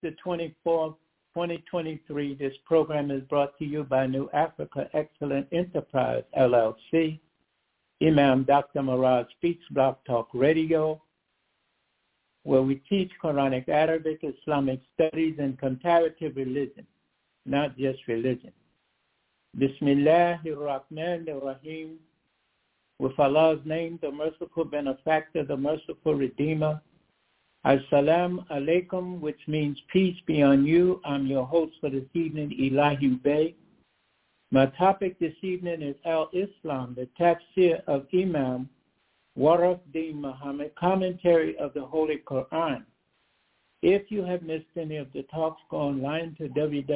the 24th, 2023. This program is brought to you by New Africa Excellent Enterprise, LLC. Imam Dr. Murad Speaks Blog Talk Radio, where we teach Quranic, Arabic, Islamic studies, and comparative religion, not just religion. Bismillahir Rahmanir Rahim. With Allah's name, the merciful benefactor, the merciful redeemer. As-salam alaikum, which means peace be on you. I'm your host for this evening, Elahi Bey. My topic this evening is Al-Islam, the tafsir of Imam Warafuddin Muhammad, commentary of the Holy Quran. If you have missed any of the talks, go online to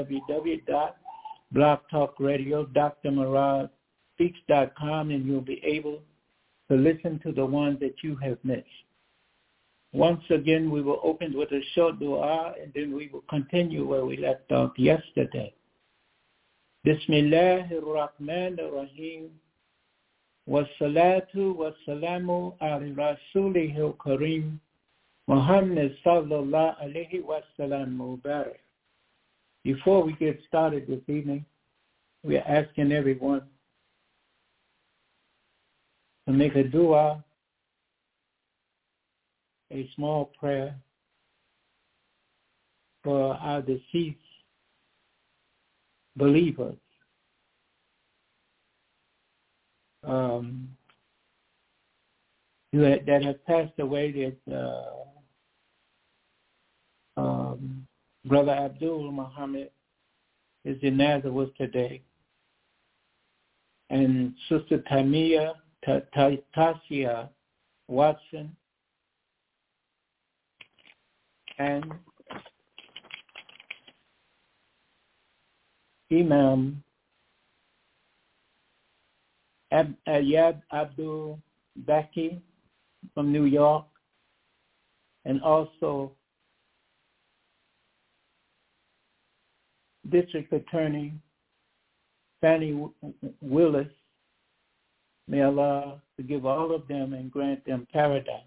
www.blogtalkradio.drmuradspeaks.com and you'll be able to listen to the ones that you have missed. Once again, we will open with a short dua and then we will continue where we left off yesterday. Bismillahir Rahmanir Rahim. Wassalatu wassalamu ala rasulihil kareem Muhammad sallallahu alayhi wa sallam mubarak. Before we get started this evening, we are asking everyone to make a dua, a small prayer for our deceased believers. That have passed away, that Brother Abdul Muhammad is in Nazareth today, and Sister Tasia Watson, and Imam Ayad Abdul Baki from New York, and also District Attorney Fannie Willis. May Allah forgive all of them and grant them paradise.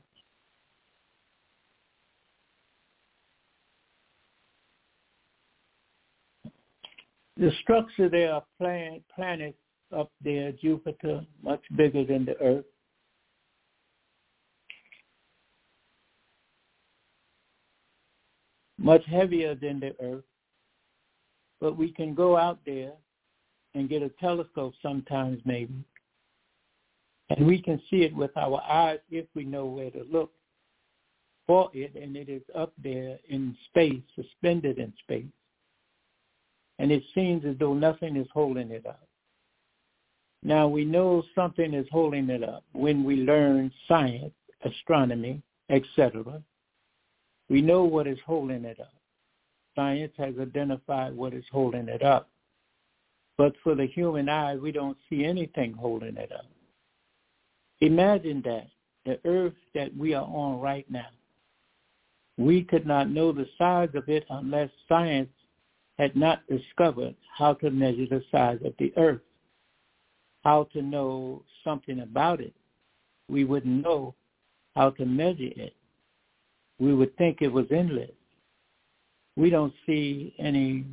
The structure there are planets up there, Jupiter, much bigger than the Earth. Much heavier than the Earth. But we can go out there and get a telescope sometimes maybe. And we can see it with our eyes if we know where to look for it. And it is up there in space, suspended in space. And it seems as though nothing is holding it up. Now, we know something is holding it up when we learn science, astronomy, etc. We know what is holding it up. Science has identified what is holding it up. But for the human eye, we don't see anything holding it up. Imagine that, the earth that we are on right now. We could not know the size of it unless science had not discovered how to measure the size of the earth, how to know something about it. We wouldn't know how to measure it. We would think it was endless. We don't see any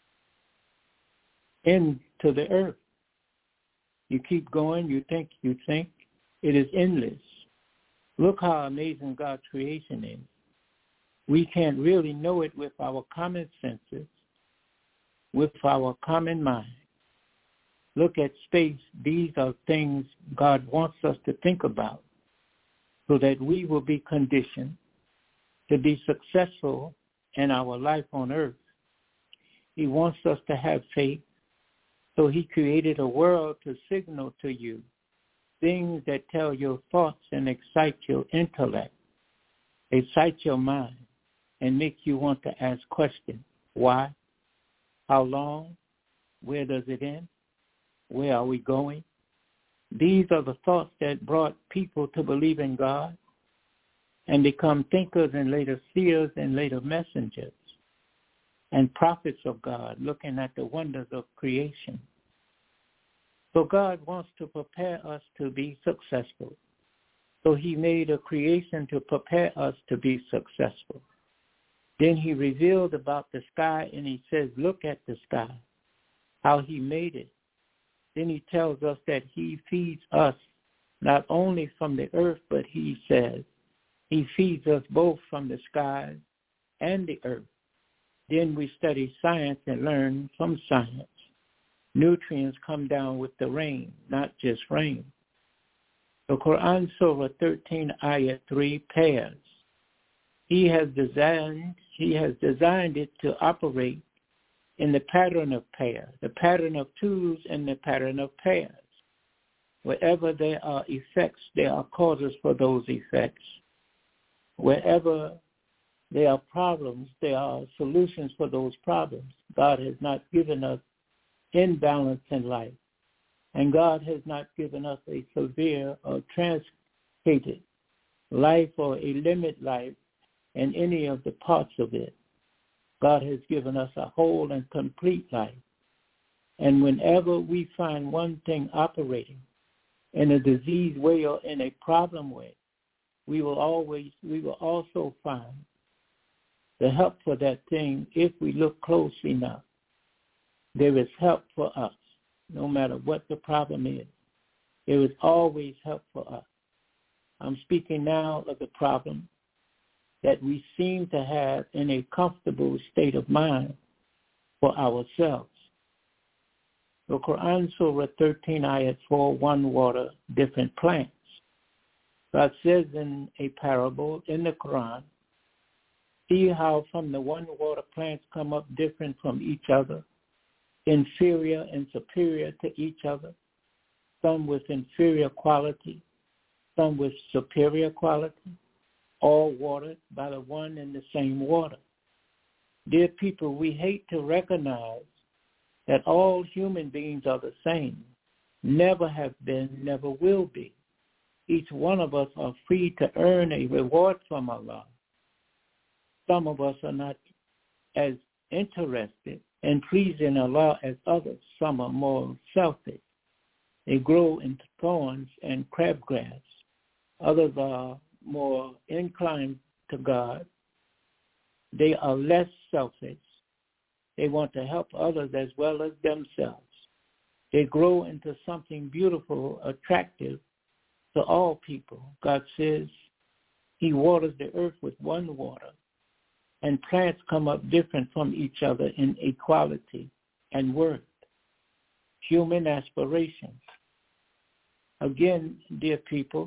end to the earth. You keep going, you think, it is endless. Look how amazing God's creation is. We can't really know it with our common senses, with our common mind. Look at space. These are things God wants us to think about so that we will be conditioned to be successful in our life on earth. He wants us to have faith, so he created a world to signal to you things that tell your thoughts and excite your intellect, excite your mind, and make you want to ask questions. Why? How long? Where does it end? Where are we going? These are the thoughts that brought people to believe in God and become thinkers and later seers and later messengers and prophets of God, looking at the wonders of creation. So God wants to prepare us to be successful. So he made a creation to prepare us to be successful. Then he revealed about the sky, and he says, look at the sky, how he made it. Then he tells us that he feeds us not only from the earth, but he says he feeds us both from the skies and the earth. Then we study science and learn from science. Nutrients come down with the rain, not just rain. The Quran Surah 13, Ayah 3, pairs. He has designed it to operate in the pattern of pair, the pattern of twos and the pattern of pairs. Wherever there are effects, there are causes for those effects. Wherever there are problems, there are solutions for those problems. God has not given us imbalance in life. And God has not given us a severe or truncated life or a limit life in any of the parts of it. God has given us a whole and complete life. And whenever we find one thing operating in a disease way or in a problem way, we will also find the help for that thing if we look close enough. There is help for us, no matter what the problem is. There is always help for us. I'm speaking now of the problem that we seem to have in a comfortable state of mind for ourselves. The Quran Surah 13, Ayat 4, one water, different plants. God says in a parable in the Quran, see how from the one water plants come up different from each other, inferior and superior to each other, some with inferior quality, some with superior quality, all watered by the one and the same water. Dear people, we hate to recognize that all human beings are the same, never have been, never will be. Each one of us are free to earn a reward from Allah. Some of us are not as interested in pleasing Allah as others. Some are more selfish. They grow into thorns and crabgrass. Others are more inclined to God. They are less selfish. They want to help others as well as themselves. They grow into something beautiful, attractive to all people. God says he waters the earth with one water, and plants come up different from each other in equality and worth. Human aspirations. Again, dear people,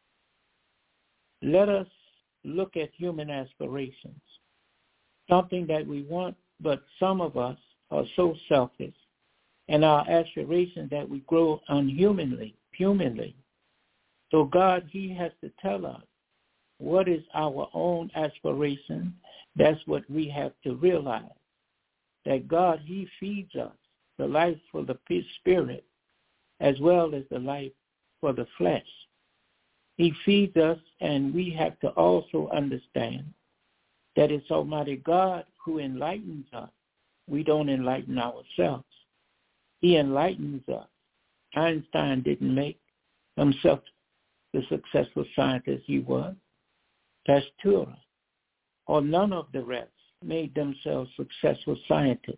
let us look at human aspirations, something that we want, but some of us are so selfish, and our aspirations that we grow unhumanly. So God, he has to tell us what is our own aspiration. That's what we have to realize, that God, he feeds us the life for the spirit as well as the life for the flesh. He feeds us, and we have to also understand that it's Almighty God who enlightens us. We don't enlighten ourselves. He enlightens us. Einstein didn't make himself the successful scientist he was. Pasteur, or none of the rest, made themselves successful scientists.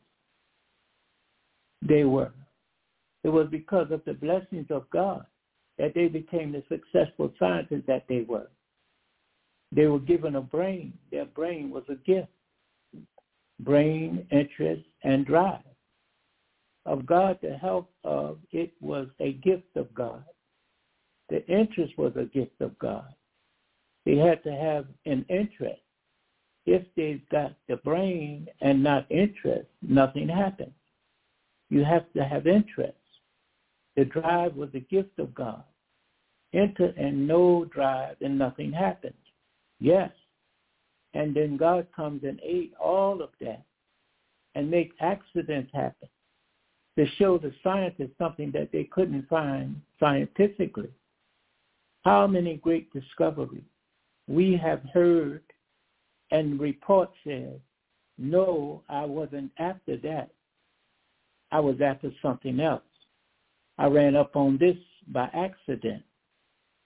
They were. It was because of the blessings of God that they became the successful scientists that they were. They were given a brain. Their brain was a gift. Brain, interest, and drive of God. The help of it was a gift of God. The interest was a gift of God. They had to have an interest. If they've got the brain and not interest, nothing happens. You have to have interest. The drive was a gift of God. Enter and no drive and nothing happens. Yes. And then God comes and aid all of that and make accidents happen to show the scientists something that they couldn't find scientifically. How many great discoveries we have heard, and report says, no, I wasn't after that. I was after something else. I ran up on this by accident.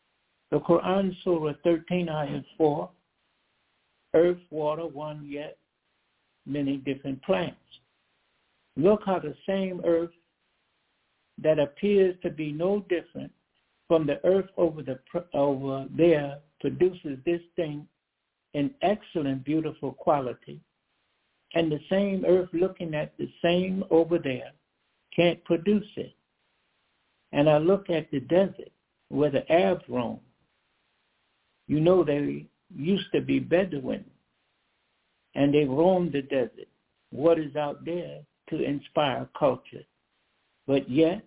The Quran Surah 13, Ayah 4, earth, water, one yet, many different plants. Look how the same earth that appears to be no different from the earth over there produces this thing in excellent, beautiful quality. And the same earth looking at the same over there can't produce it. And I look at the desert where the Arabs roam. You know, they used to be Bedouin, and they roamed the desert. What is out there to inspire culture? But yet,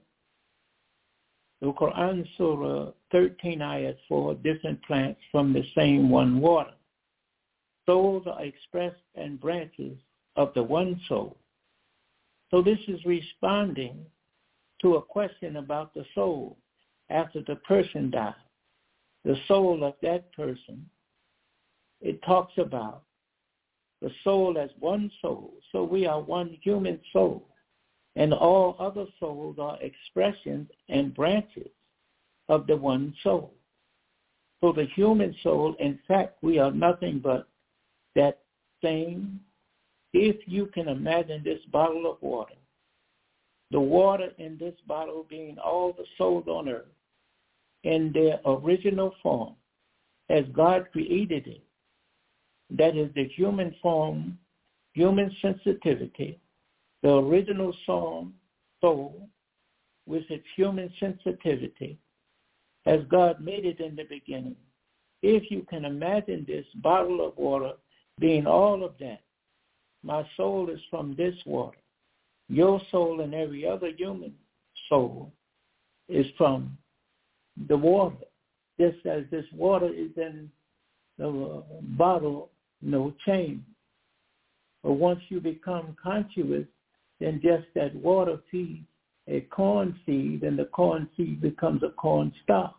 the Quran Surah 13 ayat 4, different plants from the same one water. Souls are expressed and branches of the one soul. So this is responding to a question about the soul after the person died. The soul of that person, it talks about the soul as one soul. So we are one human soul, and all other souls are expressions and branches of the one soul. So the human soul, in fact, we are nothing but that same. If you can imagine this bottle of water, the water in this bottle being all the souls on earth in their original form as God created it, that is the human form, human sensitivity, the original soul with its human sensitivity as God made it in the beginning. If you can imagine this bottle of water being all of that, my soul is from this water. Your soul and every other human soul is from the water. Just as this water is in the bottle, no change. But once you become conscious, then just that water feeds a corn seed, and the corn seed becomes a corn stalk.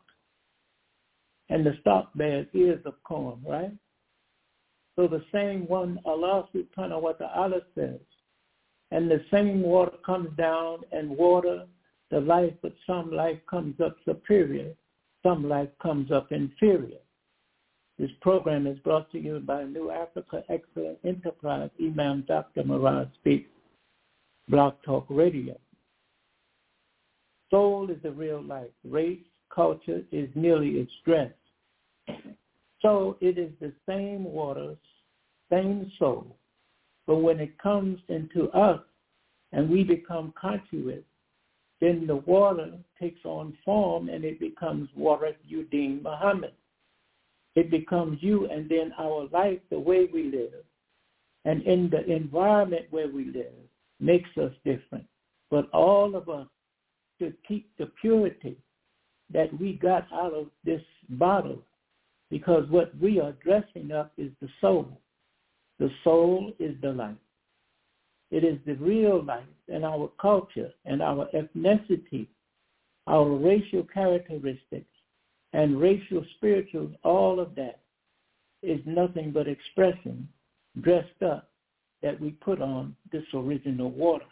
And the stalk bears ears of corn, right? So the same one, Allah subhanahu wa ta'ala says, and the same water comes down and water the life, but some life comes up superior, some life comes up inferior. This program is brought to you by New Africa Excellent Enterprise, Imam Dr. Murad Speaks, Blog Talk Radio. Soul is the real life. Race, culture is merely its dress. So it is the same water, same soul. But when it comes into us and we become conscious, then the water takes on form and it becomes Warith Uddin Muhammad. It becomes you, and then our life, the way we live, and in the environment where we live, makes us different. But all of us should keep the purity that we got out of this bottle, because what we are dressing up is the soul. The soul is the life. It is the real life, and our culture and our ethnicity, our racial characteristics, and racial spirituals, all of that is nothing but expression dressed up that we put on this original water.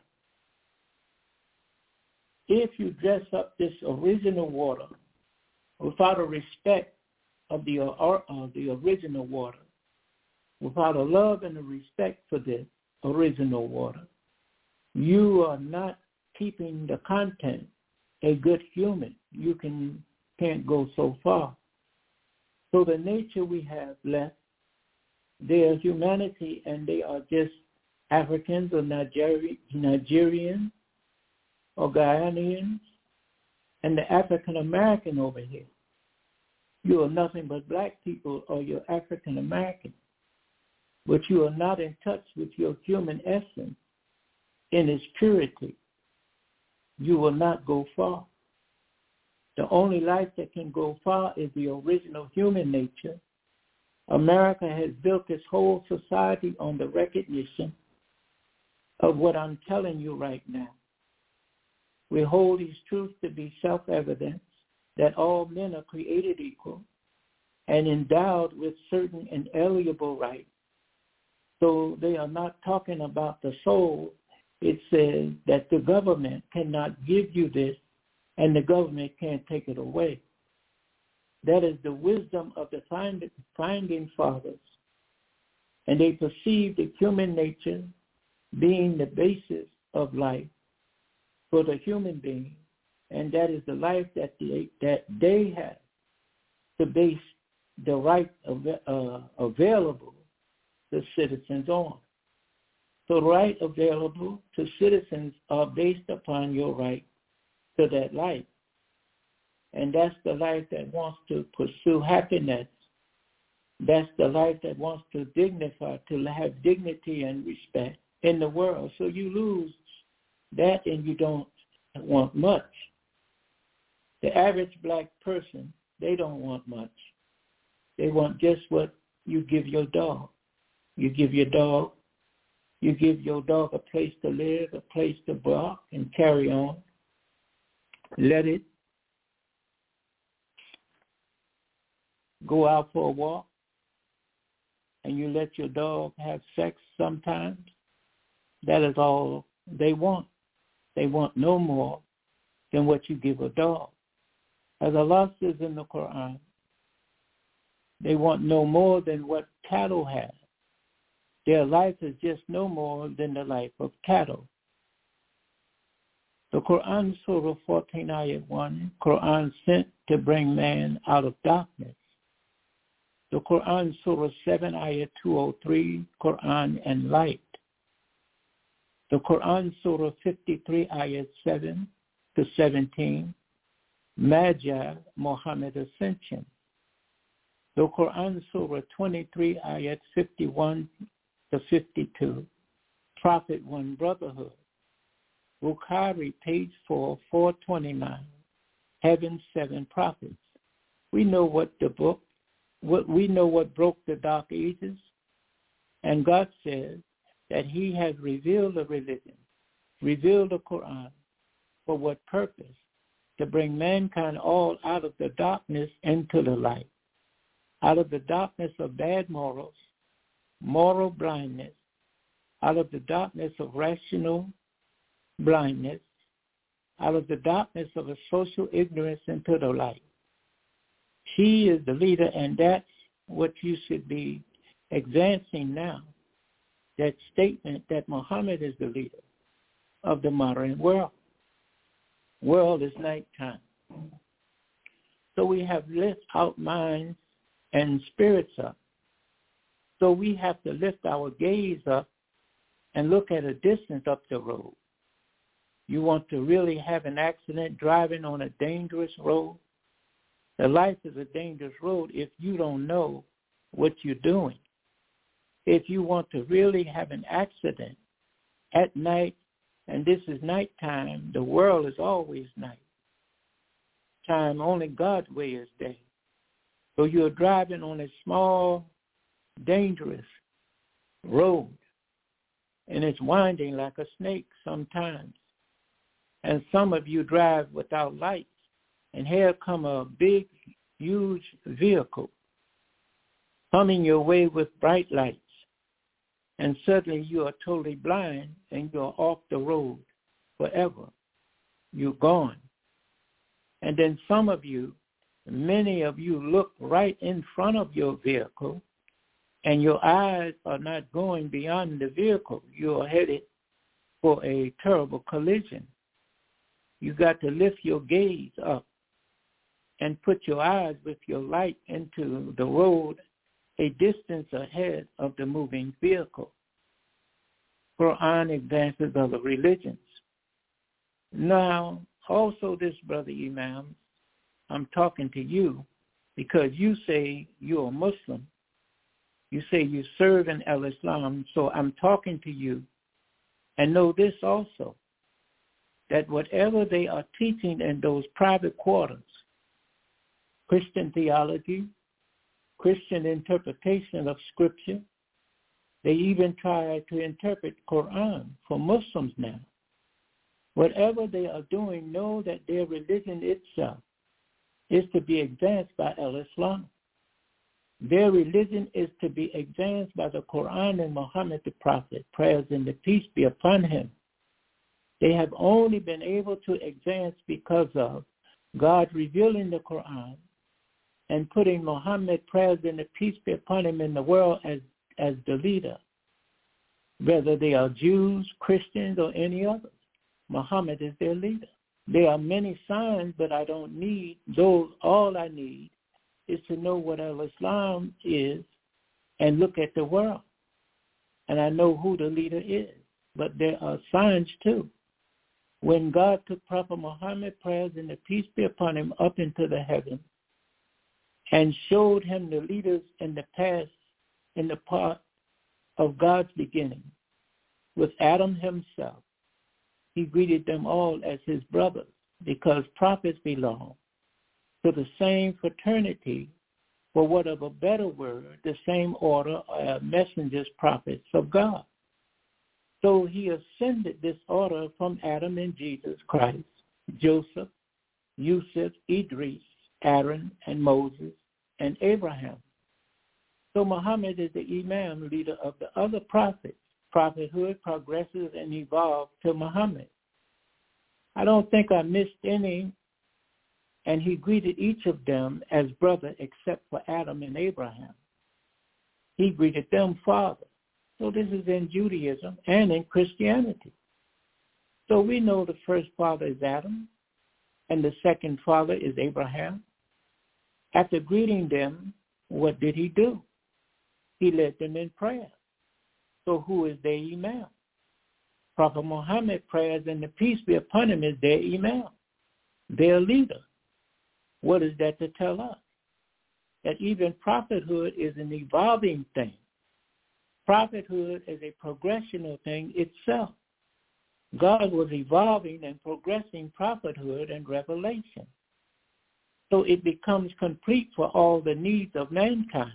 If you dress up this original water without a respect of the original water, without a love and a respect for this original water, you are not keeping the content a good human. You can't go so far. So the nature we have left, they are humanity, and they are just Africans or Nigerians or Ghanaians and the African American over here. You are nothing but black people, or you're African American. But you are not in touch with your human essence in its purity. You will not go far. The only life that can go far is the original human nature. America has built its whole society on the recognition of what I'm telling you right now. We hold these truths to be self-evident, that all men are created equal and endowed with certain inalienable rights. So they are not talking about the soul. It says that the government cannot give you this, and the government can't take it away. That is the wisdom of the founding fathers. And they perceived the human nature being the basis of life for the human being, and that is the life that they have to base the right available to citizens on. So right available to citizens are based upon your right to that life. And that's the life that wants to pursue happiness. That's the life that wants to dignify, to have dignity and respect in the world. So you lose that and you don't want much. The average black person, they don't want much. They want just what you give your dog. You give your dog a place to live, a place to bark and carry on. Let it go out for a walk, and you let your dog have sex sometimes. That is all they want. They want no more than what you give a dog. As Allah says in the Quran, they want no more than what cattle have. Their life is just no more than the life of cattle. The Quran, Surah 14, Ayat 1, Quran sent to bring man out of darkness. The Quran, Surah 7, Ayat 203, Quran and light. The Quran, Surah 53, Ayat 7 to 17, Magi, Muhammad Ascension. The Quran, Surah 23, Ayat 51 to 52, Prophet One Brotherhood. Bukhari, page 4, 429, Heaven's Seven Prophets. We know what broke the dark ages, and God says that he has revealed the religion, revealed the Quran. For what purpose? To bring mankind all out of the darkness into the light, out of the darkness of bad morals, moral blindness, out of the darkness of rational blindness, out of the darkness of a social ignorance into the light. He is the leader, and that's what you should be advancing now, that statement that Muhammad is the leader of the modern world. World is nighttime. So we have lift our minds and spirits up. So we have to lift our gaze up and look at a distance up the road. You want to really have an accident driving on a dangerous road? The life is a dangerous road if you don't know what you're doing. If you want to really have an accident at night, and this is nighttime, the world is always night. Time, only God's way is day. So you're driving on a small, dangerous road, and it's winding like a snake sometimes. And some of you drive without lights, and here come a big, huge vehicle coming your way with bright lights, and suddenly you are totally blind and you're off the road forever. You're gone. And then some of you, many of you look right in front of your vehicle, and your eyes are not going beyond the vehicle. You are headed for a terrible collision. You got to lift your gaze up and put your eyes with your light into the road a distance ahead of the moving vehicle. Quran advances other religions. Now, also this, Brother Imam, I'm talking to you because you say you're a Muslim. You say you serve in Al-Islam, so I'm talking to you. And know this also, that whatever they are teaching in those private quarters, Christian theology, Christian interpretation of Scripture, they even try to interpret Quran for Muslims now. Whatever they are doing, know that their religion itself is to be advanced by Al-Islam. Their religion is to be advanced by the Quran and Muhammad the Prophet, prayers and the peace be upon him. They have only been able to advance because of God revealing the Quran and putting Muhammad, prayers and the peace be upon him, in the world as the leader. whether they are Jews, Christians, or any others. Muhammad is their leader. There are many signs, but I don't need those. All I need is to know what Al-Islam is and look at the world. And I know who the leader is. But there are signs too. When God took Prophet Muhammad, prayers and the peace be upon him, up into the heaven and showed him the leaders in the past, in the part of God's beginning, with Adam himself, he greeted them all as his brothers, because prophets belong to the same fraternity, for what of a better word, the same order of messengers, prophets of God. So he ascended this order from Adam and Jesus Christ, Joseph, Yusuf, Idris, Aaron, and Moses, and Abraham. So Muhammad is the Imam, leader of the other prophets. Prophethood progresses and evolves to Muhammad. I don't think I missed any, and he greeted each of them as brother except for Adam and Abraham. He greeted them father. So this is in Judaism and in Christianity. So we know the first father is Adam, and the second father is Abraham. After greeting them, what did he do? He led them in prayer. So who is their Imam? Prophet Muhammad, prayers and the peace be upon him, is their Imam, their leader. What is that to tell us? That even prophethood is an evolving thing. Prophethood is a progressional thing itself. God was evolving and progressing prophethood and revelation. So it becomes complete for all the needs of mankind.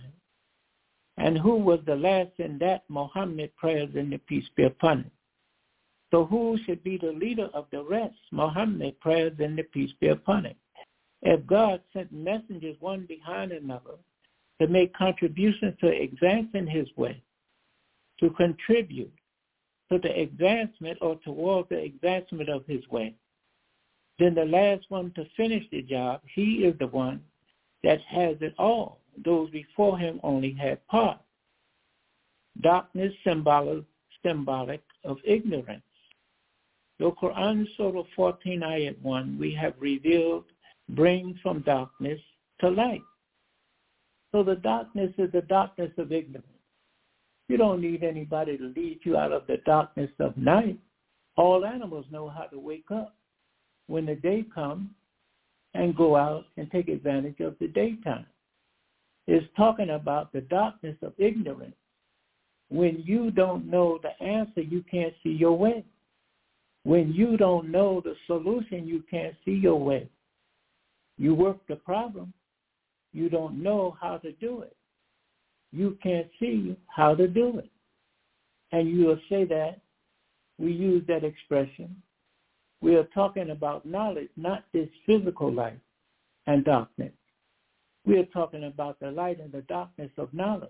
And who was the last in that? Muhammad, prayers and the peace be upon him. So who should be the leader of the rest? Muhammad, prayers and the peace be upon him. If God sent messengers one behind another to make contributions to advancing his way, to contribute to the advancement or toward the advancement of his way, then the last one to finish the job, he is the one that has it all. Those before him only had part. Darkness symbolic of ignorance. The Quran, Surah 14, Ayat 1, we have revealed, bring from darkness to light. So the darkness is the darkness of ignorance. You don't need anybody to lead you out of the darkness of night. All animals know how to wake up when the day comes and go out and take advantage of the daytime. It's talking about the darkness of ignorance. When you don't know the answer, you can't see your way. When you don't know the solution, you can't see your way. You work the problem. You don't know how to do it. You can't see how to do it. And you will say that, we use that expression. We are talking about knowledge, not this physical light and darkness. We are talking about the light and the darkness of knowledge.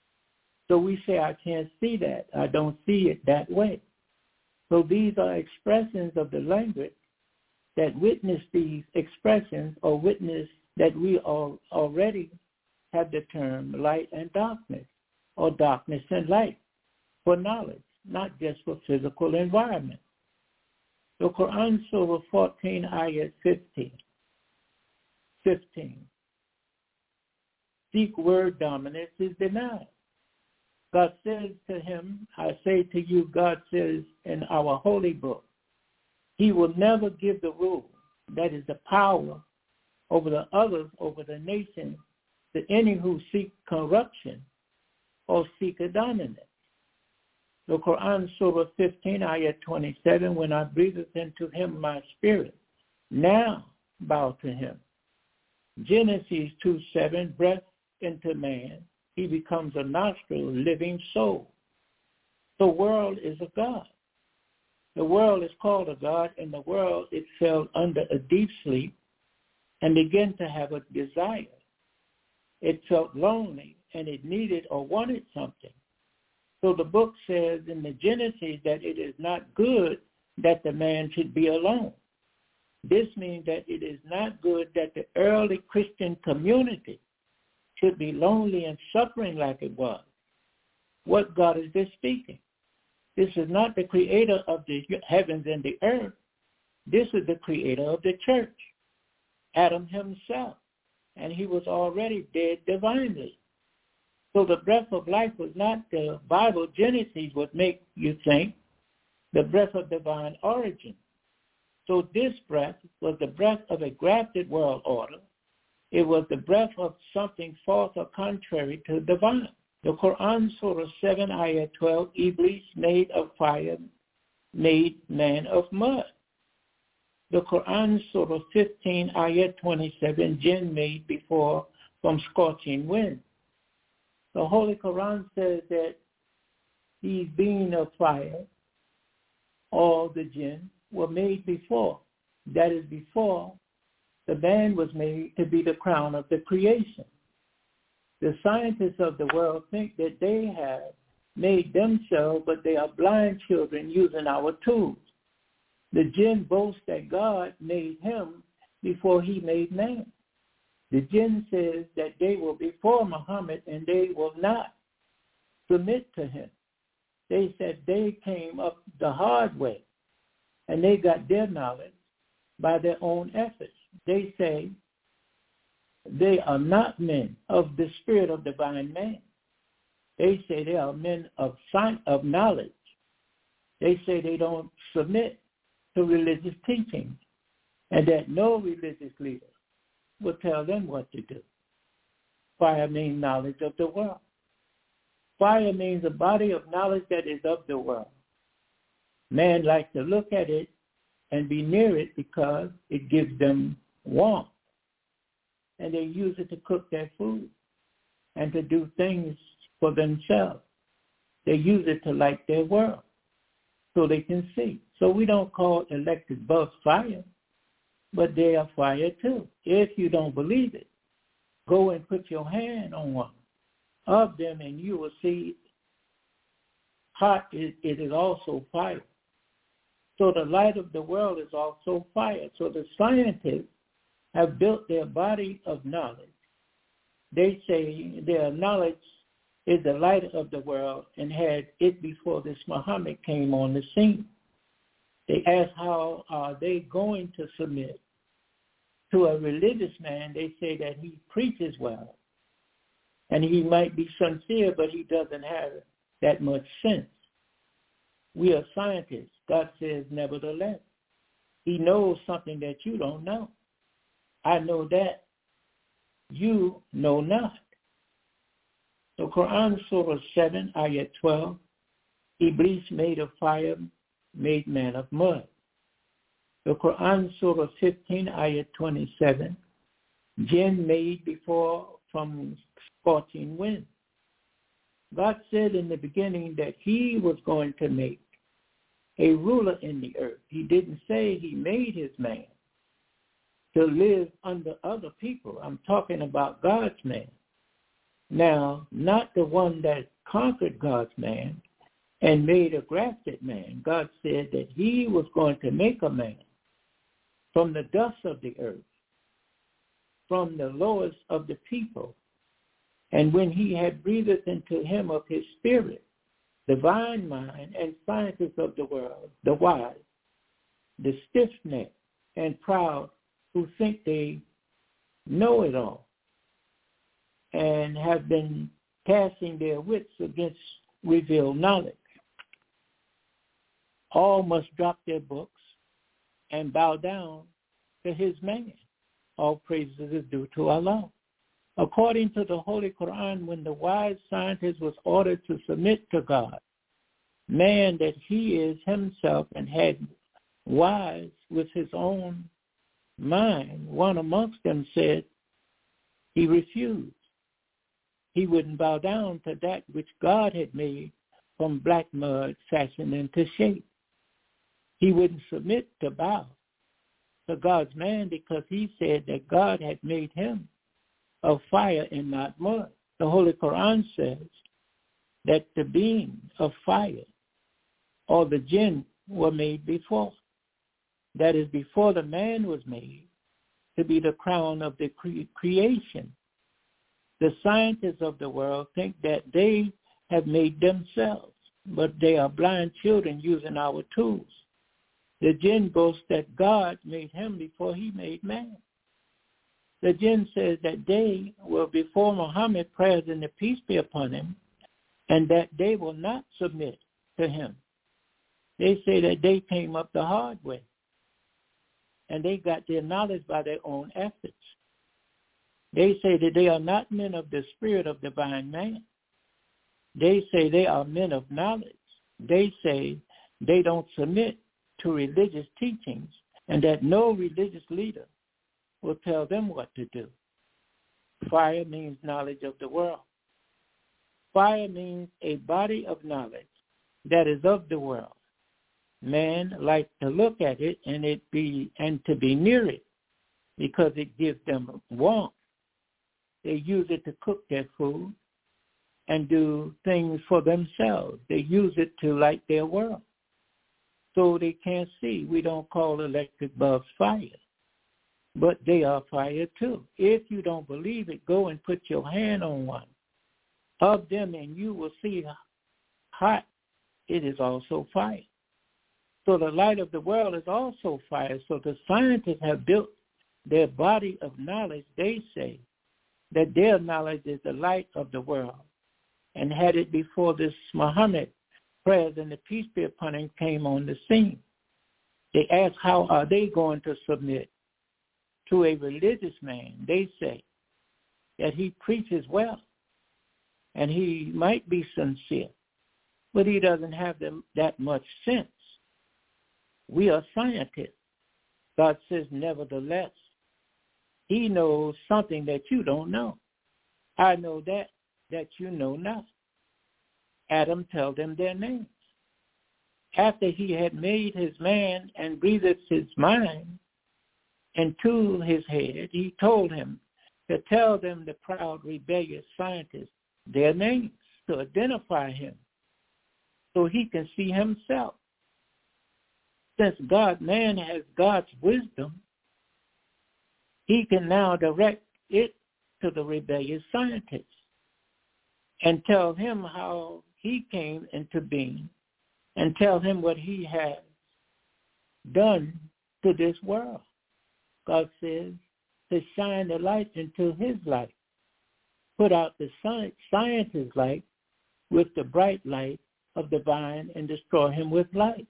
So we say, I can't see that. I don't see it that way. So these are expressions of the language that witness these expressions, or witness that we already have the term light and darkness, or darkness and light, for knowledge, not just for physical environment. The Quran, Surah 14, Ayat 15. Seek word dominance is denied. God says to him, I say to you, God says in our holy book, he will never give the rule, that is the power over the others, over the nation, to any who seek corruption or seek a dominance. The Quran, Surah 15, Ayat 27, when I breathed into him my spirit, now bow to him. Genesis 2:7, breath into man, he becomes a nostril, living soul. The world is a God. The world is called a God. In the world, it fell under a deep sleep and began to have a desire. It felt lonely, and it needed or wanted something. So the book says in the Genesis that it is not good that the man should be alone. This means that it is not good that the early Christian community should be lonely and suffering like it was. What God is this speaking? This is not the creator of the heavens and the earth. This is the creator of the church, Adam himself. And he was already dead divinely. So the breath of life was not the Bible Genesis would make you think, the breath of divine origin. So this breath was the breath of a grafted world order. It was the breath of something false or contrary to divine. The Quran, Surah 7, Ayah 12, Iblis made of fire, made man of mud. The Quran, Surah 15, Ayah 27, Jinn made before from scorching wind. The Holy Quran says that these beings of fire, all the jinn, were made before. That is before the man was made to be the crown of the creation. The scientists of the world think that they have made themselves, but they are blind children using our tools. The jinn boasts that God made him before he made man. The jinn says that they were before Muhammad and they will not submit to him. They said they came up the hard way and they got their knowledge by their own efforts. They say they are not men of the spirit of divine man. They say they are men of science, of knowledge. They say they don't submit to religious teachings and that no religious leader will tell them what to do. Fire means knowledge of the world. Fire means a body of knowledge that is of the world. Man likes to look at it and be near it because it gives them warmth. And they use it to cook their food and to do things for themselves. They use it to light their world so they can see. So we don't call electric bulbs fire, but they are fire too. If you don't believe it, go and put your hand on one of them and you will see hot, it is also fire. So the light of the world is also fire. So the scientists have built their body of knowledge. They say their knowledge is the light of the world and had it before this Muhammad came on the scene. They ask how are they going to submit to a religious man. They say that he preaches well and he might be sincere, but he doesn't have that much sense. We are scientists. God says, nevertheless, he knows something that you don't know. I know that you know not. So Quran Surah 7, Ayah 12, Iblis made of fire, made man of mud. The Quran Surah 15, Ayah 27, Jinn made before from scorching wind. God said in the beginning that he was going to make a ruler in the earth. He didn't say he made his man to live under other people. I'm talking about God's man. Now, not the one that conquered God's man and made a grafted man. God said that he was going to make a man from the dust of the earth, from the lowest of the people. And when he had breathed into him of his spirit, divine mind and scientists of the world, the wise, the stiff-necked and proud who think they know it all and have been casting their wits against revealed knowledge. All must drop their books and bow down to his man. All praises is due to Allah. According to the Holy Quran, when the wise scientist was ordered to submit to God, man that he is himself and had wise with his own mind, one amongst them said he refused. He wouldn't bow down to that which God had made from black mud fashioned into shape. He wouldn't submit to bow to God's man because he said that God had made him of fire and not mud. The Holy Quran says that the beings of fire or the jinn were made before. That is, before the man was made to be the crown of the creation. The scientists of the world think that they have made themselves, but they are blind children using our tools. The jinn boasts that God made him before he made man. The jinn says that they will, before Muhammad, prayers and the peace be upon him, and that they will not submit to him. They say that they came up the hard way, and they got their knowledge by their own efforts. They say that they are not men of the spirit of divine man. They say they are men of knowledge. They say they don't submit to religious teachings, and that no religious leader will tell them what to do. Fire means knowledge of the world. Fire means a body of knowledge that is of the world. Men like to look at it and to be near it because it gives them warmth. They use it to cook their food and do things for themselves. They use it to light their world. So they can't see. We don't call electric bulbs fire, but they are fire too. If you don't believe it, go and put your hand on one of them and you will see hot. It is also fire. So the light of the world is also fire. So the scientists have built their body of knowledge. They say that their knowledge is the light of the world, and had it before this Muhammad, prayers and the peace be upon him, came on the scene. They ask, how are they going to submit to a religious man? They say that he preaches well, and he might be sincere, but he doesn't have that much sense. We are scientists. God says, nevertheless, he knows something that you don't know. I know that you know not. Adam told them their names. After he had made his man and breathed his mind into his head, he told him to tell them, the proud, rebellious scientists, their names, to identify him so he can see himself. Since man has God's wisdom, he can now direct it to the rebellious scientists and tell him how he came into being and tell him what he has done to this world. God says to shine the light into his light. Put out the scientist's light with the bright light of divine and destroy him with light.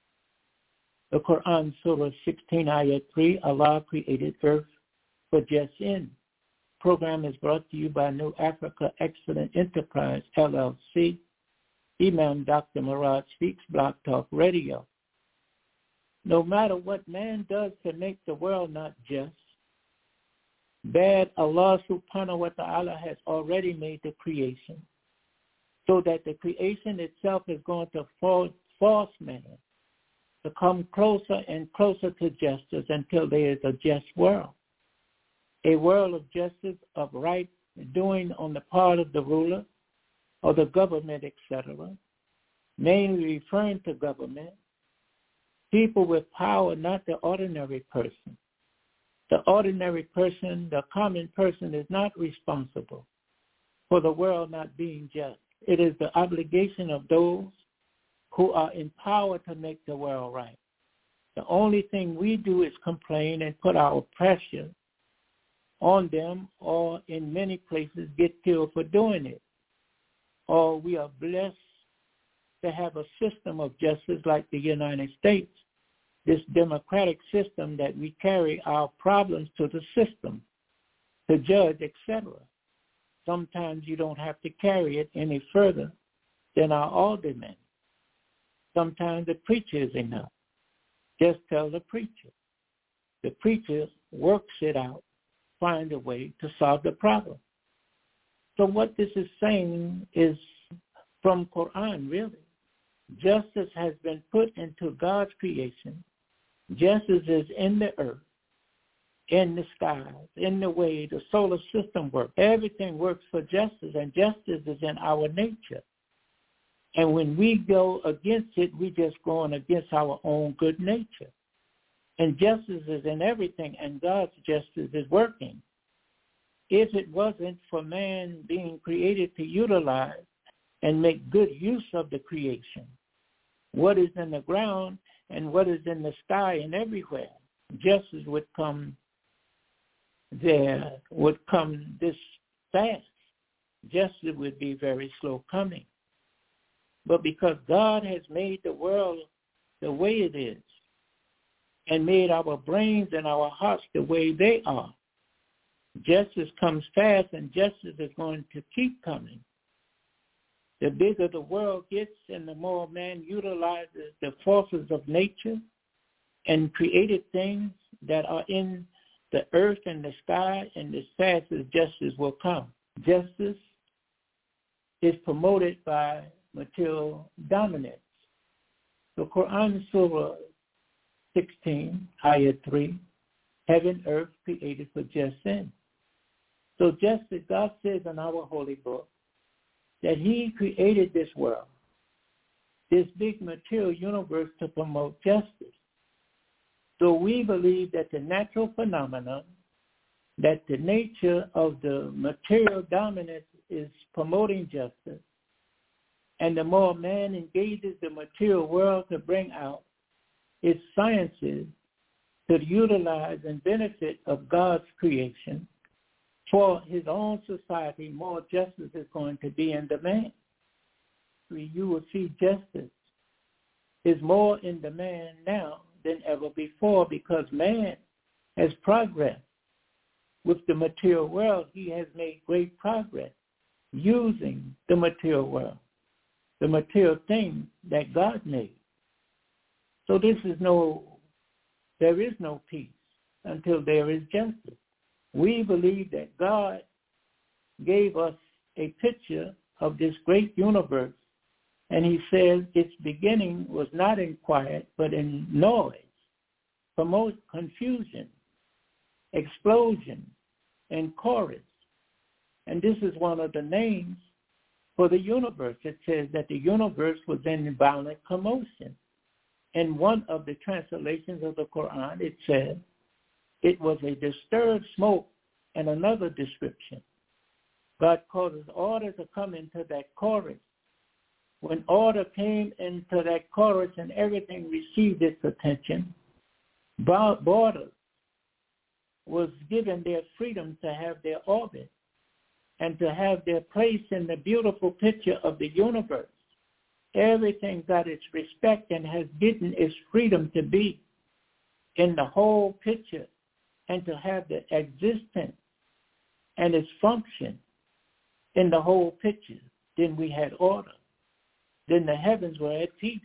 The Quran, Surah 16, Ayat 3, Allah created earth for just in. Program is brought to you by New Africa Excellent Enterprise, LLC. Imam Dr. Murad Speaks, Blog Talk Radio. No matter what man does to make the world not just, bad, Allah subhanahu wa ta'ala has already made the creation, so that the creation itself is going to force man to come closer and closer to justice until there is a just world. A world of justice, of right doing on the part of the ruler or the government, etc., mainly referring to government, people with power, not the ordinary person. The ordinary person, the common person, is not responsible for the world not being just. It is the obligation of those who are in power to make the world right. The only thing we do is complain and put our pressure on them, or in many places get killed for doing it. Or we are blessed to have a system of justice like the United States, this democratic system that we carry our problems to the system, to judge, etc. Sometimes you don't have to carry it any further than our aldermen. Sometimes the preacher is enough. Just tell the preacher. The preacher works it out, find a way to solve the problem. So what this is saying is from Quran, really. Justice has been put into God's creation. Justice is in the earth, in the skies, in the way the solar system works. Everything works for justice, and justice is in our nature. And when we go against it, we just going against our own good nature. And justice is in everything, and God's justice is working. If it wasn't for man being created to utilize and make good use of the creation. What is in the ground and what is in the sky and everywhere. Justice would come this fast. Justice would be very slow coming. But because God has made the world the way it is and made our brains and our hearts the way they are, justice comes fast, and justice is going to keep coming. The bigger the world gets and the more man utilizes the forces of nature and created things that are in the earth and the sky, and as fast as justice will come. Justice is promoted by material dominance. The Quran Surah 16, Ayah 3, heaven, earth created for just sin. So just as God says in our holy book that he created this world, this big material universe, to promote justice. So we believe that the natural phenomenon, that the nature of the material dominance is promoting justice, and the more man engages the material world to bring out its sciences to utilize and benefit of God's creation for his own society, more justice is going to be in demand. You will see justice is more in demand now than ever before, because man has progressed with the material world. He has made great progress using the material world, the material things that God made. So there is no peace until there is justice. We believe that God gave us a picture of this great universe, and he says its beginning was not in quiet, but in noise, promote confusion, explosion, and chorus. And this is one of the names for the universe. It says that the universe was in violent commotion. In one of the translations of the Quran, it says it was a disturbed smoke, and another description. God causes order to come into that chorus. When order came into that chorus and everything received its attention, borders was given their freedom to have their orbit and to have their place in the beautiful picture of the universe. Everything got its respect and has gotten its freedom to be in the whole picture and to have the existence and its function in the whole picture. Then we had order. Then the heavens were at peace.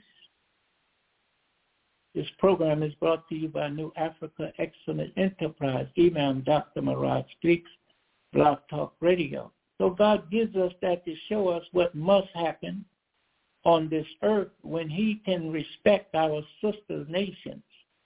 This program is brought to you by New Africa Excellent Enterprise. Imam Dr. Marad Speaks, Blog Talk Radio. So God gives us that to show us what must happen on this earth when he can respect our sister nations.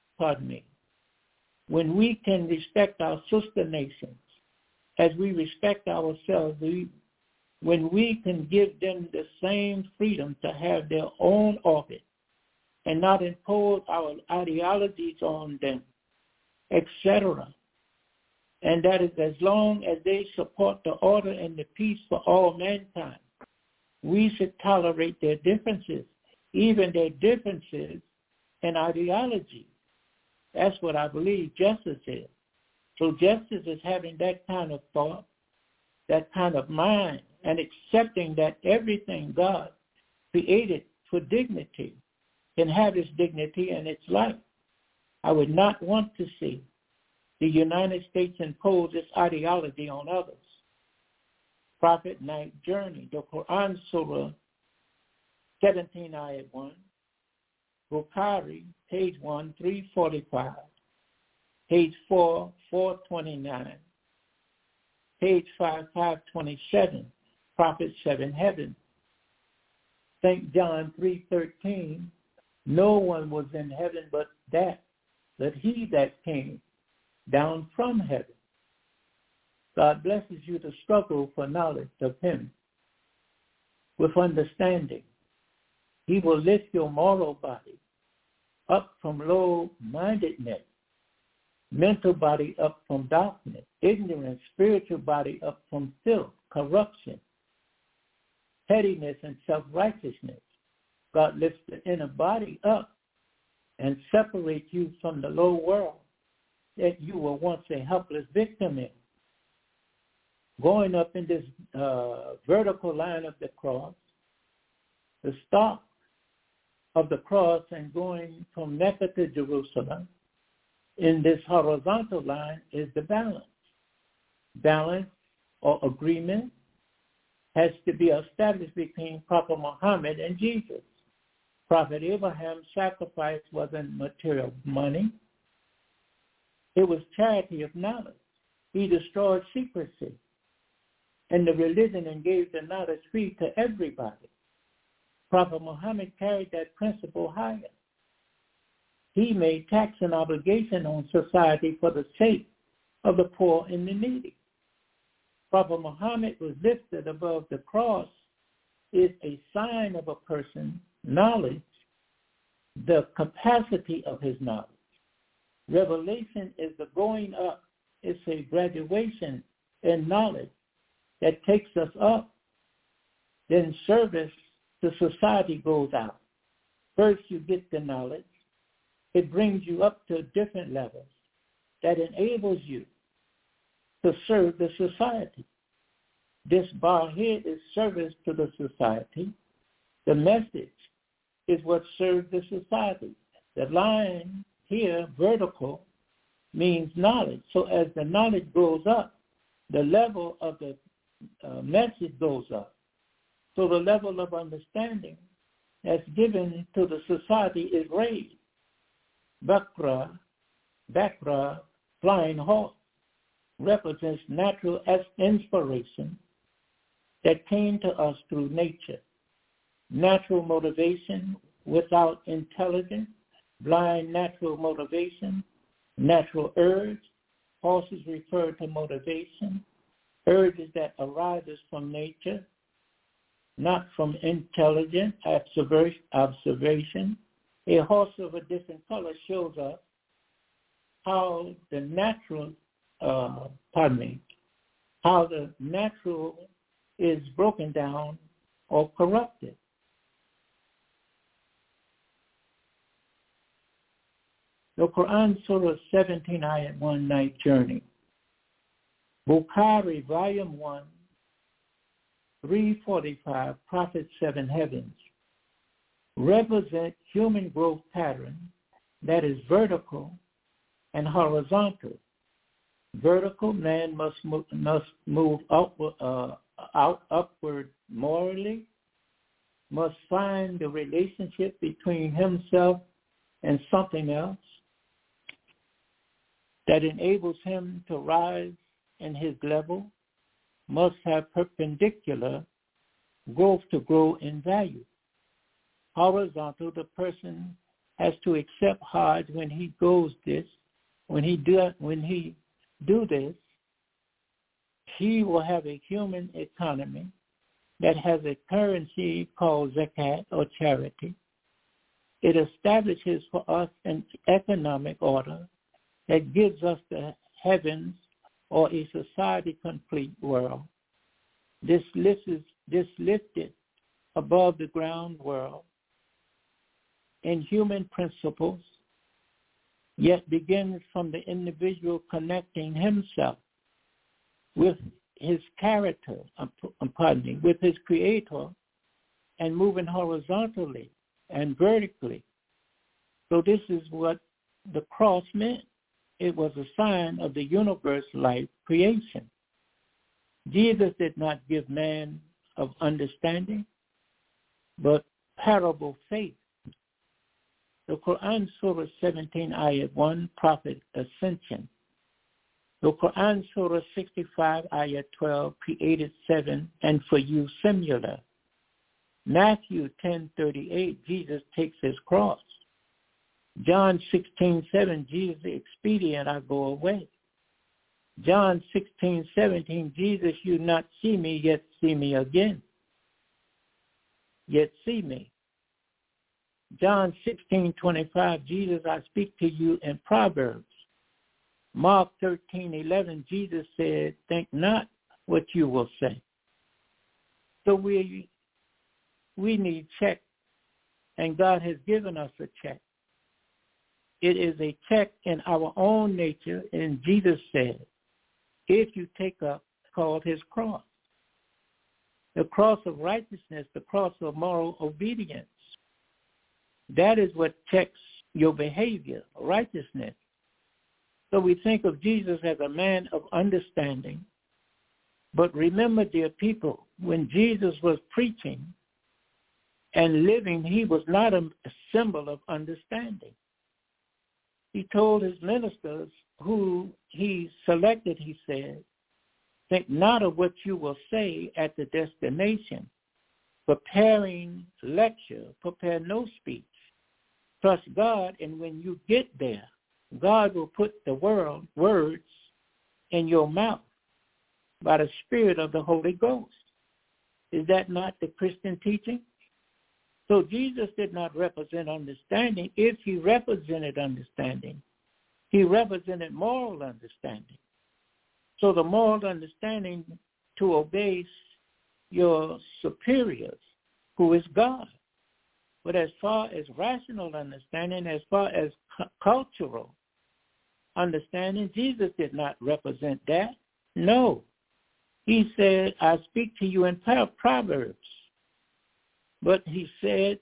When we can respect our sister nations as we respect ourselves, when we can give them the same freedom to have their own orbit and not impose our ideologies on them, etc. And that is as long as they support the order and the peace for all mankind. We should tolerate their differences, even their differences in ideology. That's what I believe justice is. So justice is having that kind of thought, that kind of mind, and accepting that everything God created for dignity can have its dignity and its life. I would not want to see the United States impose its ideology on others. Prophet Night Journey, the Quran Surah 17, Ayah 1, Bukhari, page 1, 345, page 4, 429, page 5, 527, Prophet 7, Heaven. St. John 3:13, no one was in heaven but he that came down from heaven. God blesses you to struggle for knowledge of him with understanding. He will lift your moral body up from low-mindedness, mental body up from darkness, ignorance, spiritual body up from filth, corruption. pettiness and self-righteousness. God lifts the inner body up and separates you from the low world that you were once a helpless victim in. Going up in this vertical line of the cross, the stalk of the cross, and going from Mecca to Jerusalem, in this horizontal line is the balance. Balance or agreement has to be established between Prophet Muhammad and Jesus. Prophet Abraham's sacrifice wasn't material money. It was charity of knowledge. He destroyed secrecy. And the religion and gave the knowledge free to everybody. Prophet Muhammad carried that principle higher. He made tax an obligation on society for the sake of the poor and the needy. Prophet Muhammad was lifted above the cross is a sign of a person's knowledge, the capacity of his knowledge. Revelation is the going up. It's a graduation in knowledge that takes us up. Then service to society goes out. First you get the knowledge. It brings you up to different levels that enables you to serve the society. This bar here is service to the society. The message is what serves the society. The line here, vertical, means knowledge. So as the knowledge goes up, the level of the message goes up. So the level of understanding that's given to the society is raised. Bakra, flying horse, represents natural inspiration that came to us through nature. Natural motivation without intelligence, blind natural motivation, natural urge. Horses refer to motivation, urges that arises from nature, not from intelligent observation. A horse of a different color shows us how the natural, how the natural is broken down or corrupted. The Quran, Surah 17, Ayat 1, Night Journey. Bukhari, Volume 1, 345, Prophet 7 Heavens, represent human growth pattern that is vertical and horizontal. Vertical, man must move upward morally, must find the relationship between himself and something else that enables him to rise in his level, must have perpendicular growth to grow in value. Horizontal, the person has to accept hard when he goes this, when he do this, he will have a human economy that has a currency called zakat or charity. It establishes for us an economic order that gives us the heavens or a society complete world. This lifted above the ground world in human principles, yet begins from the individual connecting himself with his character, with his creator, and moving horizontally and vertically. So this is what the cross meant. It was a sign of the universe life creation. Jesus did not give man of understanding, but parable faith. The Quran, Surah 17, Ayat 1, Prophet Ascension. The Quran, Surah 65, Ayat 12, created 7, and for you similar. Matthew 10:38, Jesus takes his cross. John 16:7, Jesus expedient, I go away. John 16:17, Jesus, you not see me, yet see me again. Yet see me. John 16:25, Jesus, I speak to you in Proverbs. Mark 13:11, Jesus said, think not what you will say. So we we need check, and God has given us a check. It is a check in our own nature, and Jesus said, if you take up, called his cross. The cross of righteousness, the cross of moral obedience. That is what checks your behavior, righteousness. So we think of Jesus as a man of understanding. But remember, dear people, when Jesus was preaching and living, he was not a symbol of understanding. He told his ministers who he selected, he said, think not of what you will say at the destination. Preparing lecture, prepare no speech. Trust God, and when you get there, God will put the words in your mouth by the Spirit of the Holy Ghost. Is that not the Christian teaching? So Jesus did not represent understanding. If he represented understanding, he represented moral understanding. So the moral understanding to obey your superiors, who is God. But as far as rational understanding, as far as cultural understanding, Jesus did not represent that. No. He said, I speak to you in Proverbs. But he said,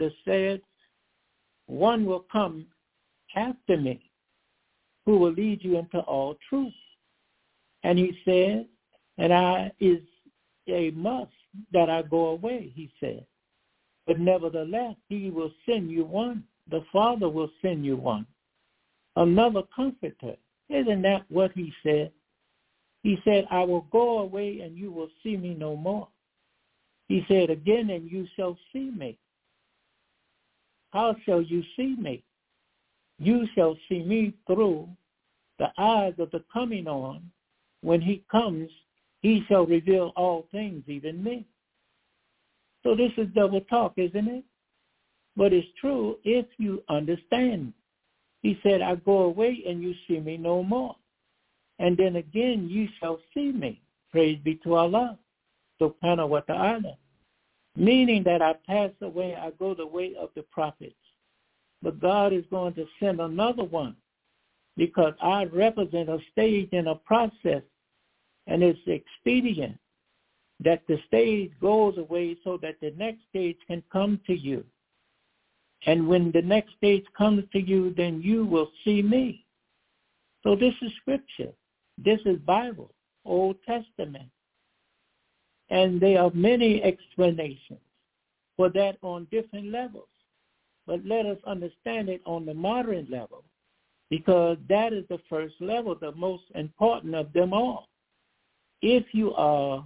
one will come after me who will lead you into all truth. And he said, and is a must that I go away, he said. But nevertheless, he will send you one. The Father will send you one. Another comforter. Isn't that what he said? He said, I will go away and you will see me no more. He said again, and you shall see me. How shall you see me? You shall see me through the eyes of the coming on. When he comes, he shall reveal all things, even me. So this is double talk, isn't it? But it's true if you understand. He said, I go away and you see me no more. And then again, you shall see me. Praise be to Allah. Subhanahu wa ta'ala. Meaning that I pass away, I go the way of the prophets. But God is going to send another one because I represent a stage and a process, and it's expedient that the stage goes away so that the next stage can come to you. And when the next stage comes to you, then you will see me. So this is scripture. This is Bible, Old Testament. And there are many explanations for that on different levels. But let us understand it on the modern level, because that is the first level, the most important of them all. If you are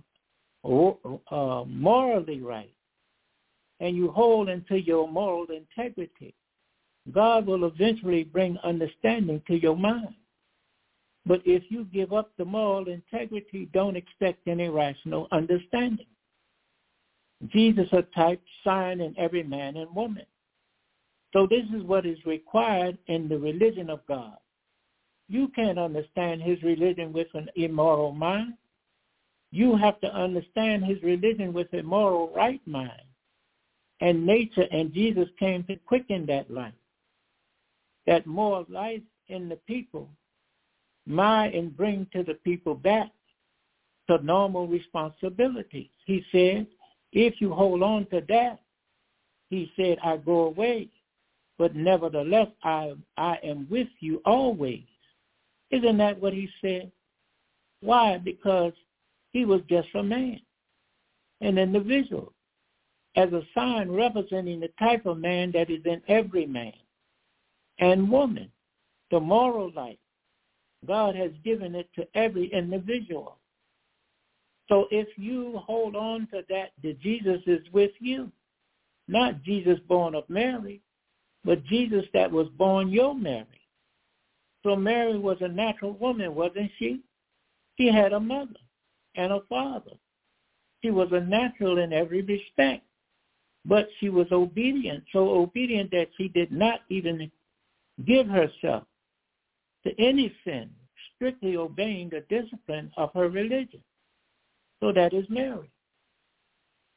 morally right and you hold into your moral integrity, God will eventually bring understanding to your mind. But if you give up the moral integrity, don't expect any rational understanding. Jesus a type, sign in every man and woman. So this is what is required in the religion of God. You can't understand his religion with an immoral mind. You have to understand his religion with a moral right mind and nature, and Jesus came to quicken that life, that moral life in the people, and bring to the people back to normal responsibilities. He said, if you hold on to that, he said, I go away, but nevertheless, I am with you always. Isn't that what he said? Why? Because he was just a man, an individual, as a sign representing the type of man that is in every man and woman, the moral life. God has given it to every individual. So if you hold on to that Jesus is with you, not Jesus born of Mary, but Jesus that was born your Mary. So Mary was a natural woman, wasn't she? She had a mother and a father. She was a natural in every respect, but she was obedient, so obedient that she did not even give herself to any sin, strictly obeying the discipline of her religion. So that is Mary.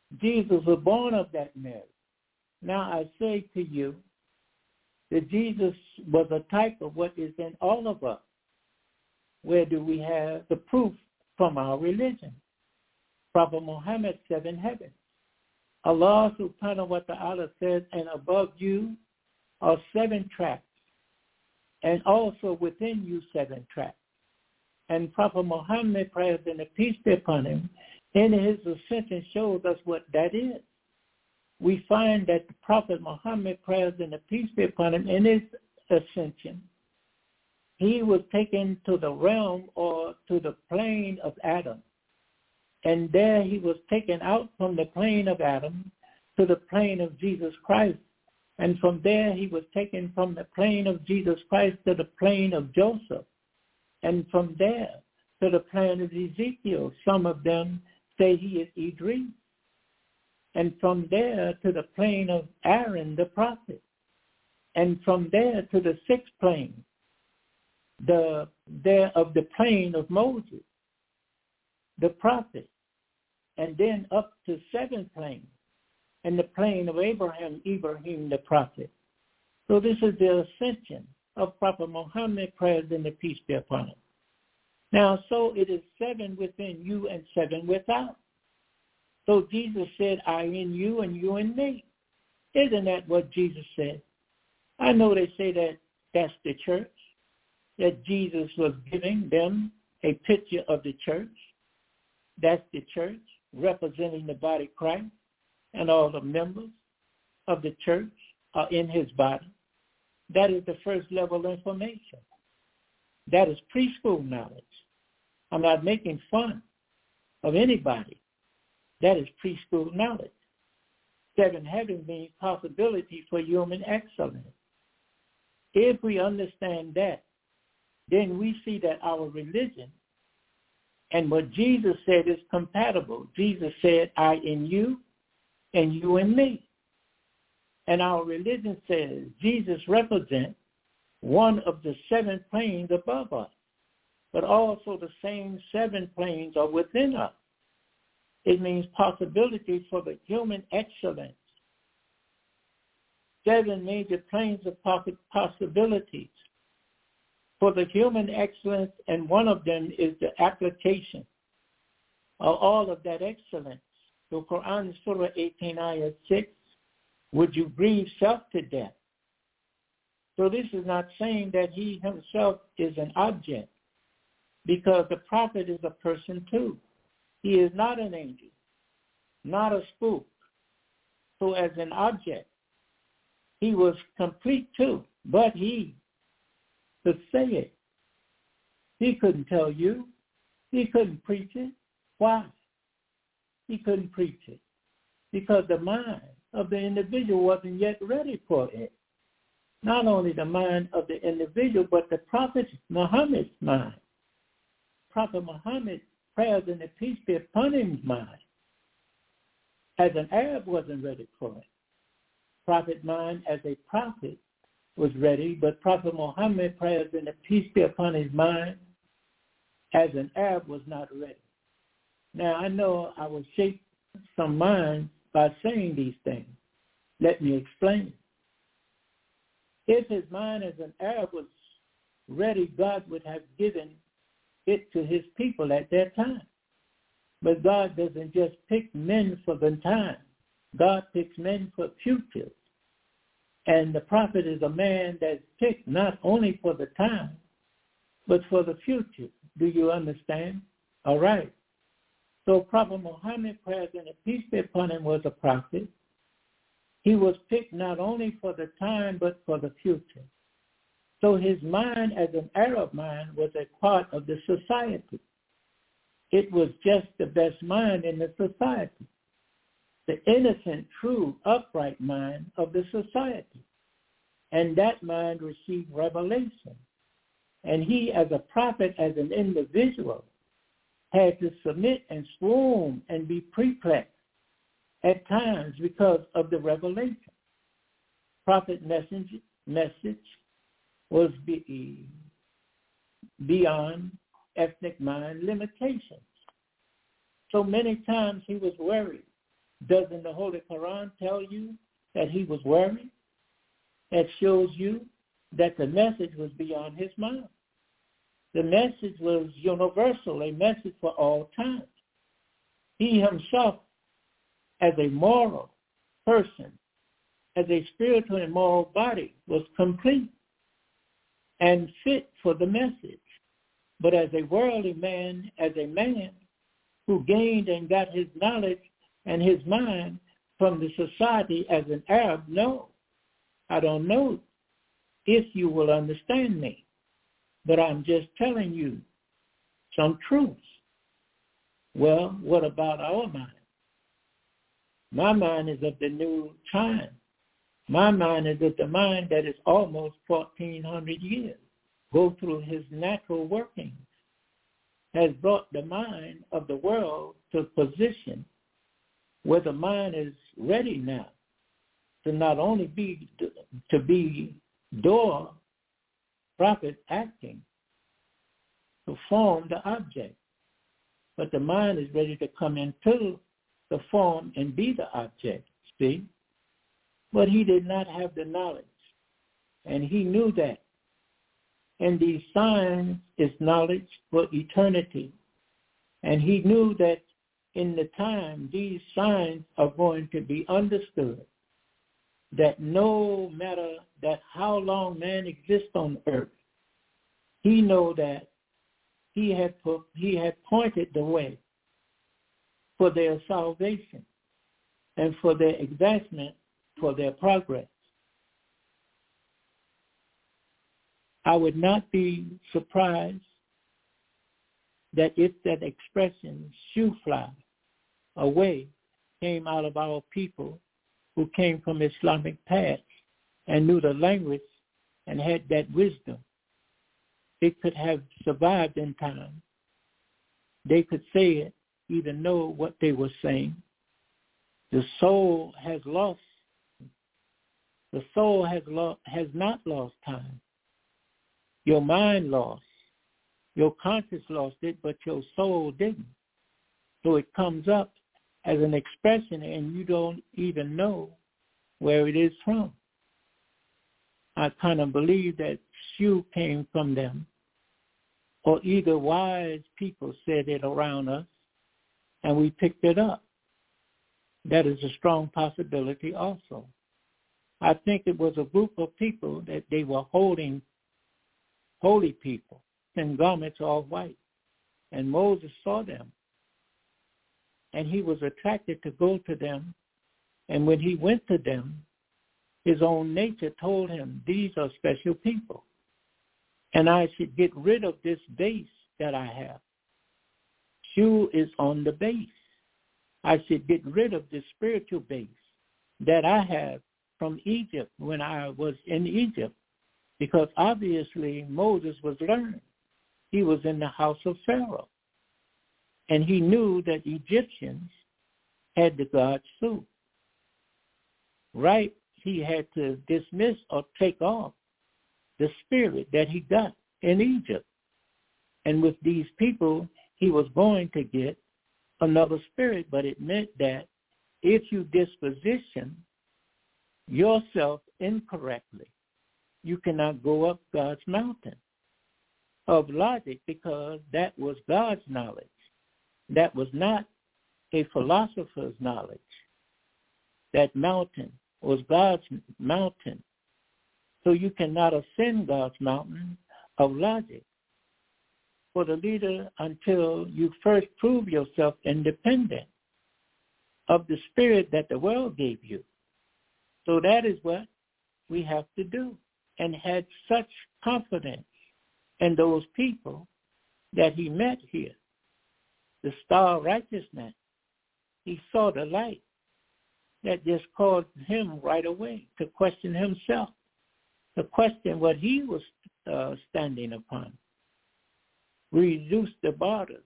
Jesus was born of that Mary. Now I say to you that Jesus was a type of what is in all of us. Where do we have the proof from our religion? Prophet Muhammad said in heaven. Allah subhanahu wa ta'ala says, and above you are 7 tracks, and also within you 7 tracks. And Prophet Muhammad, praise and peace be upon him, in his ascension shows us what that is. We find that the Prophet Muhammad, praise and peace be upon him, in his ascension, he was taken to the realm or to the plane of Adam. And there he was taken out from the plane of Adam to the plane of Jesus Christ. And from there he was taken from the plane of Jesus Christ to the plane of Joseph. And from there to the plane of Ezekiel. Some of them say he is Idris. And from there to the plane of Aaron the prophet. And from there to the 6th plane, of the plane of Moses, the prophet, and then up to 7th plane, and the plane of Ibrahim the prophet. So this is the ascension of Prophet Muhammad, praise and the peace be upon him. Now, so it is 7 within you and 7 without. So Jesus said, I in you and you in me. Isn't that what Jesus said? I know they say that that's the church, that Jesus was giving them a picture of the church. That's the church representing the body of Christ, and all the members of the church are in his body. That is the first level information. That is preschool knowledge. I'm not making fun of anybody. That is preschool knowledge. 7 heaven means possibility for human excellence. If we understand that, then we see that our religion and what Jesus said is compatible. Jesus said, I in you and you in me. And our religion says Jesus represents one of the 7 planes above us, but also the same 7 planes are within us. It means possibility for the human excellence. 7 major planes of possibilities for the human excellence, and one of them is the application of all of that excellence. So Quran Surah 18, Ayah 6, would you breathe self to death? So this is not saying that he himself is an object, because the prophet is a person too. He is not an angel, not a spook. So as an object, he was complete too, but he could say it. He couldn't tell you. He couldn't preach it. Why? He couldn't preach it because the mind of the individual wasn't yet ready for it. Not only the mind of the individual, but the Prophet Muhammad's mind. Prophet Muhammad, praise and the peace be upon his mind, as an Arab wasn't ready for it. Prophet mind as a prophet was ready, but Prophet Muhammad, praise and the peace be upon his mind, as an Arab was not ready. Now, I know I will shape some minds by saying these things. Let me explain. If his mind as an Arab was ready, God would have given it to his people at that time. But God doesn't just pick men for the time. God picks men for futures. And the prophet is a man that's picked not only for the time, but for the future. Do you understand? All right. So Prophet Muhammad, praise and peace be upon him, was a prophet. He was picked not only for the time, but for the future. So his mind as an Arab mind was a part of the society. It was just the best mind in the society. The innocent, true, upright mind of the society. And that mind received revelation. And he, as a prophet, as an individual, had to submit and swoon and be perplexed at times because of the revelation. Prophet message was beyond ethnic mind limitations. So many times he was worried Doesn't the Holy Quran tell you that he was worried? That shows you that the message was beyond his mind. The message was universal, a message for all time. He himself, as a moral person, as a spiritual and moral body, was complete and fit for the message. But as a worldly man, as a man who gained and got his knowledge and his mind from the society as an Arab, no, I don't know if you will understand me, but I'm just telling you some truths. Well, what about our mind? My mind is of the new time. My mind is of the mind that is almost 1,400 years. Go through his natural workings, has brought the mind of the world to a position where the mind is ready now to not only be door, prophet acting, to form the object, but the mind is ready to come into the form and be the object, see? But he did not have the knowledge, and he knew that. And these signs is knowledge for eternity. And he knew that in the time these signs are going to be understood, that no matter that how long man exists on earth, he know that he had pointed the way for their salvation and for their advancement, for their progress. I would not be surprised that if that expression, shoe fly, away, came out of our people who came from Islamic past and knew the language and had that wisdom, they could have survived in time. They could say it, even know what they were saying. The soul has lost. The soul has not lost time. Your mind lost. Your conscience lost it, but your soul didn't. So it comes up as an expression, and you don't even know where it is from. I kind of believe that shoe came from them, or either wise people said it around us, and we picked it up. That is a strong possibility also. I think it was a group of people that they were holding holy people in garments all white. And Moses saw them. And he was attracted to go to them. And when he went to them, his own nature told him, these are special people. And I should get rid of this base that I have. Shu is on the base. I should get rid of this spiritual base that I have from Egypt when I was in Egypt. Because obviously Moses was learned. He was in the house of Pharaoh. And he knew that Egyptians had the god Su. Right, he had to dismiss or take off the spirit that he got in Egypt. And with these people, he was going to get another spirit, but it meant that if you disposition yourself incorrectly, you cannot go up God's mountain of logic, because that was God's knowledge. That was not a philosopher's knowledge. That mountain was God's mountain. So you cannot ascend God's mountain of logic for the leader until you first prove yourself independent of the spirit that the world gave you. So that is what we have to do. And had such confidence in those people that he met here. The star of righteousness. He saw the light that just caused him right away to question himself, to question what he was standing upon. We reduced the borders.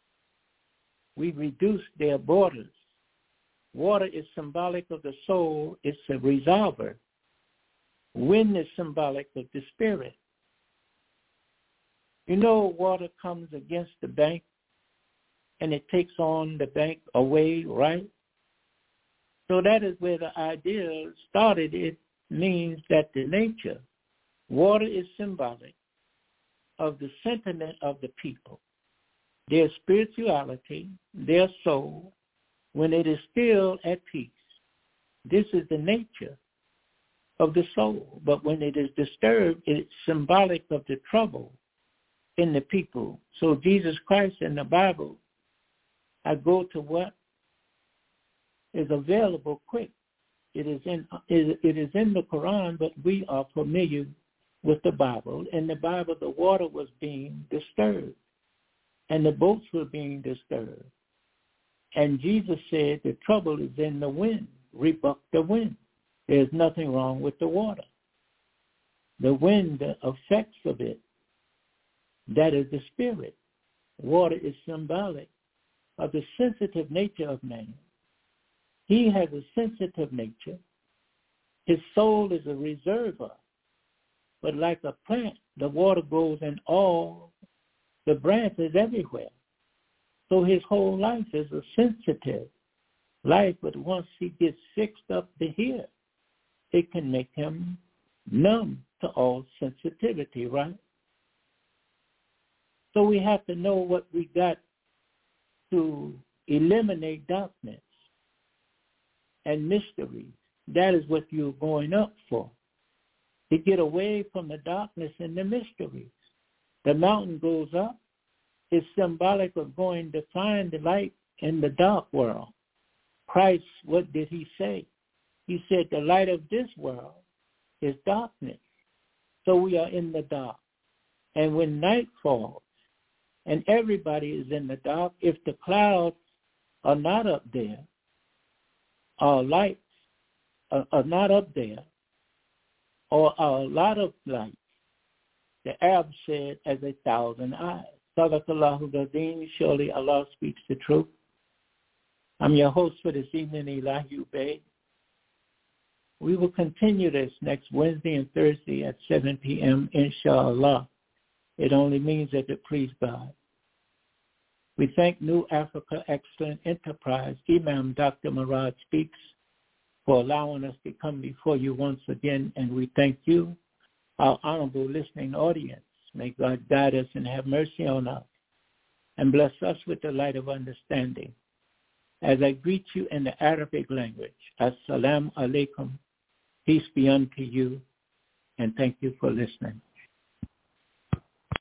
We reduced their borders. Water is symbolic of the soul. It's a resolver. Wind is symbolic of the spirit. You know, water comes against the bank and it takes on the bank away, right? So that is where the idea started. It means that the nature, water is symbolic of the sentiment of the people, their spirituality, their soul, when it is still at peace. This is the nature of the soul. But when it is disturbed, it's symbolic of the trouble in the people. So Jesus Christ in the Bible, I go to what is available quick. It is in the Quran, but we are familiar with the Bible. In the Bible, the water was being disturbed, and the boats were being disturbed. And Jesus said, the trouble is in the wind. Rebuke the wind. There's nothing wrong with the water. The wind, the effects of it, that is the spirit. Water is symbolic of the sensitive nature of man. He has a sensitive nature. His soul is a reservoir. But like a plant, the water goes in all the branches everywhere. So his whole life is a sensitive life, but once he gets fixed up to here, it can make him numb to all sensitivity, right? So we have to know what we got to eliminate darkness and mysteries. That is what you're going up for, to get away from the darkness and the mysteries. The mountain goes up. It's symbolic of going to find the light in the dark world. Christ, what did he say? He said the light of this world is darkness. So we are in the dark. And when night falls, and everybody is in the dark, if the clouds are not up there, our lights are not up there, or are a lot of lights, the Arab said, as 1,000 eyes. Sadaqallahu Gadeen, surely Allah speaks the truth. I'm your host for this evening, Elahi Ubay. We will continue this next Wednesday and Thursday at 7 p.m., inshallah. It only means that it please God. We thank New Africa Excellent Enterprise, Imam Dr. Murad Speaks, for allowing us to come before you once again, and we thank you, our honorable listening audience. May God guide us and have mercy on us, and bless us with the light of understanding. As I greet you in the Arabic language, Assalamu alaikum, peace be unto you, and thank you for listening.